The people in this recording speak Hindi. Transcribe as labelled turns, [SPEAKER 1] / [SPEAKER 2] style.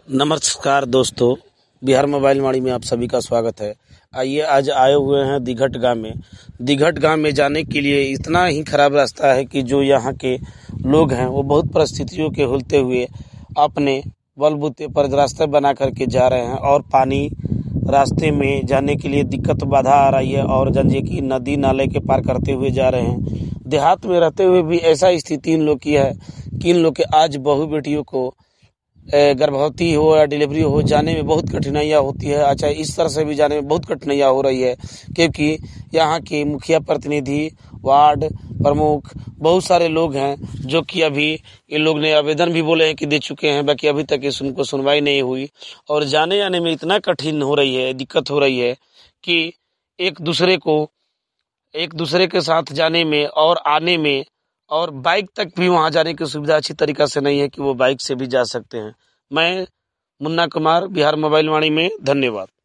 [SPEAKER 1] नमस्कार दोस्तों, बिहार मोबाइल वाणी में आप सभी का स्वागत है। आइए आज आए हुए हैं दिघट गांव में। दिघट गांव में जाने के लिए इतना ही खराब रास्ता है कि जो यहाँ के लोग हैं वो बहुत परिस्थितियों के होते हुए अपने बलबूते पर रास्ते बना करके जा रहे हैं और पानी रास्ते में जाने के लिए दिक्कत बाधा आ रही है और जंजे की नदी नाले के पार करते हुए जा रहे हैं। देहात में रहते हुए भी ऐसा स्थिति इन लोग की है कि इन लोग के आज बहू बेटियों को गर्भवती हो या डिलीवरी हो जाने में बहुत कठिनाइयाँ होती है। अच्छा, इस तरह से भी जाने में बहुत कठिनाइयाँ हो रही है क्योंकि यहाँ के मुखिया प्रतिनिधि, वार्ड प्रमुख, बहुत सारे लोग हैं जो कि अभी इन लोग ने आवेदन भी बोले हैं कि दे चुके हैं, बाकी अभी तक उनको सुनवाई नहीं हुई और जाने आने में इतना कठिन हो रही है, दिक्कत हो रही है कि एक दूसरे के साथ जाने में और आने में और बाइक तक भी वहां जाने की सुविधा अच्छी तरीका से नहीं है कि वो बाइक से भी जा सकते हैं। मैं मुन्ना कुमार, बिहार मोबाइल वाणी में, धन्यवाद।